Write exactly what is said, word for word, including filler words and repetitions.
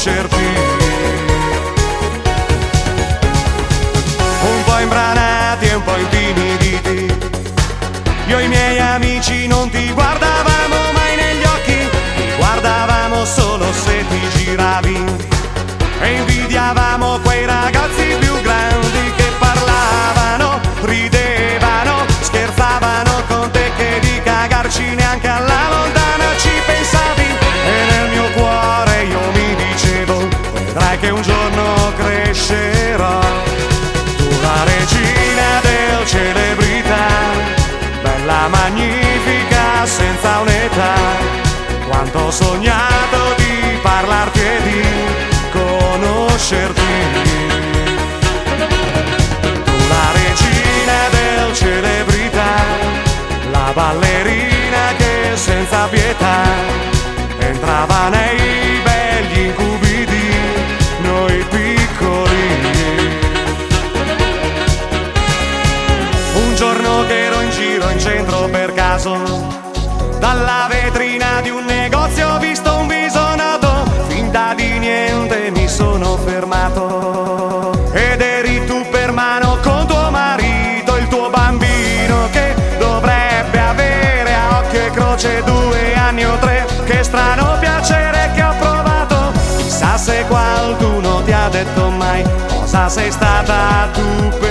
conoscerti. Un po' imbranati e un po' intimiditi, io e i miei amici non ti guardavamo mai negli occhi, ti guardavamo solo se ti giravi e invidiavamo quei ragazzi più grandi che parlavano, ridevano, scherzavano con te, che di cagarci neanche alla lontana ci pensavi. E nel mio cuore io mi dicevo, vedrai che un giorno crescerò, tu la regina del celebrità, bella magnifica senza un'età. Quanto ho sognato di parlarti e di conoscerti. Tu la regina del celebrità, la ballerina che senza pietà entrava nei begli incubi di noi piccoli. Un giorno che ero in giro in centro per caso, dalla vetrina di un negozio ho visto un viso noto, finta di niente mi sono fermato ed eri tu per mano con tuo marito, il tuo bambino che dovrebbe avere a occhio e croce due anni o tre. Che strano piacere che ho provato, chissà se qualcuno ti ha detto mai cosa sei stata tu per